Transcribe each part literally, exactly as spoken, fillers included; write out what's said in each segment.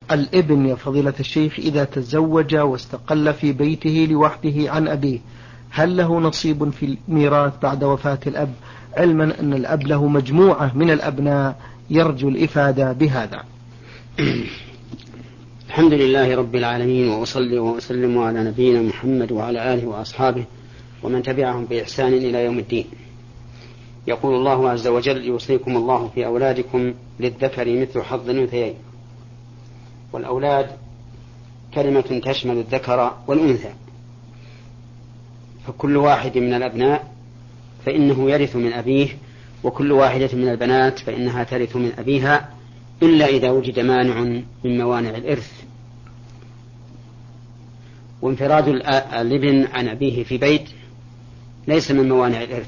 الابن يا فضيلة الشيخ إذا تزوج واستقل في بيته لوحده عن أبيه هل له نصيب في الميراث بعد وفاة الأب، علما أن الأب له مجموعة من الأبناء؟ يرجو الإفادة بهذا. الحمد لله رب العالمين، وأصلي وأسلم على نبينا محمد وعلى آله وأصحابه ومن تبعهم بإحسان إلى يوم الدين. يقول الله عز وجل: يوصيكم الله في أولادكم للذكر مثل حظ الأنثيين. والأولاد كلمة تشمل الذكر والأنثى، فكل واحد من الأبناء فإنه يرث من أبيه، وكل واحدة من البنات فإنها ترث من أبيها، إلا إذا وجد مانع من موانع الإرث. وانفراد الابن عن أبيه في بيت ليس من موانع الإرث،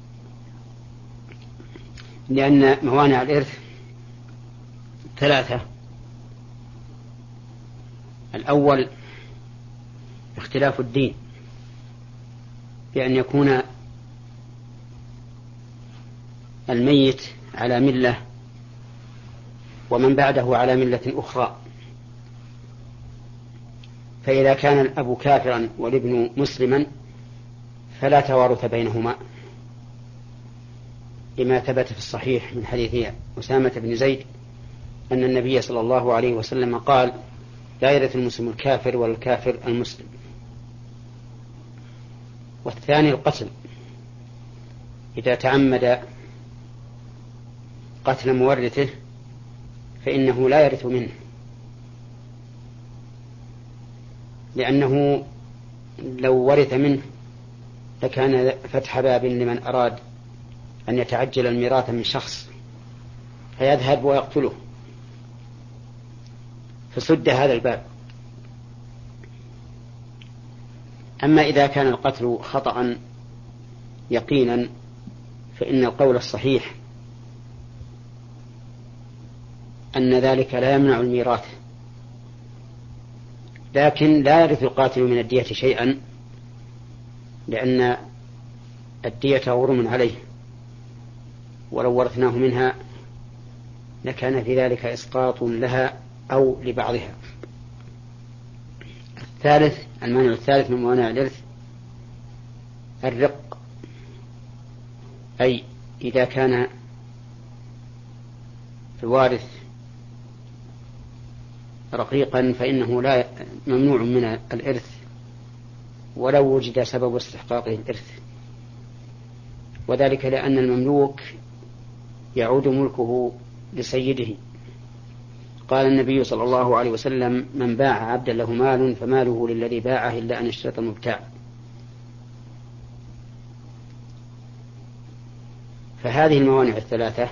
لأن موانع الإرث ثلاثة: الأول اختلاف الدين، بأن يكون الميت على ملة ومن بعده على ملة أخرى، فإذا كان الأب كافرا والابن مسلما فلا توارث بينهما، لما ثبت في الصحيح من حديث أسامة بن زيد أن النبي صلى الله عليه وسلم قال: لا يرث المسلم الكافر والكافر المسلم. والثاني القتل، إذا تعمد قتل مورثه فإنه لا يرث منه، لأنه لو ورث منه لكان فتح باب لمن أراد أن يتعجل الميراث من شخص فيذهب ويقتله، فسد هذا الباب. أما إذا كان القتل خطأ يقينا فإن القول الصحيح أن ذلك لا يمنع الميراث، لكن لا يرث القاتل من الدية شيئا، لأن الدية غرم عليه، ولو ورثناه منها لكان في ذلك إسقاط لها أو لبعضها. الثالث المانع الثالث من موانع الإرث الرق، أي إذا كان الوارث رقيقا فإنه لا ممنوع من الإرث ولو وجد سبب استحقاقه الإرث، وذلك لأن المملوك يعود ملكه لسيده. قال النبي صلى الله عليه وسلم: من باع عبدا له مال فماله للذي باعه إلا أن اشترط المبتاع. فهذه الموانع الثلاثة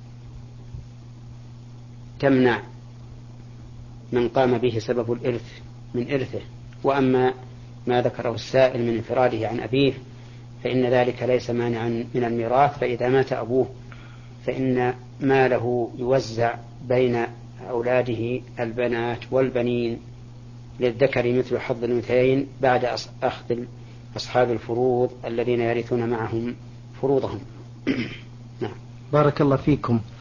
تمنع من قام به سبب الإرث من إرثه. وأما ما ذكره السائل من انفراده عن أبيه فإن ذلك ليس مانعا من الميراث، فإذا مات أبوه فإن ماله يوزع بين أولاده البنات والبنين للذكر مثل حظ الأنثيين بعد أخذ أصحاب الفروض الذين يرثون معهم فروضهم. نعم. بارك الله فيكم.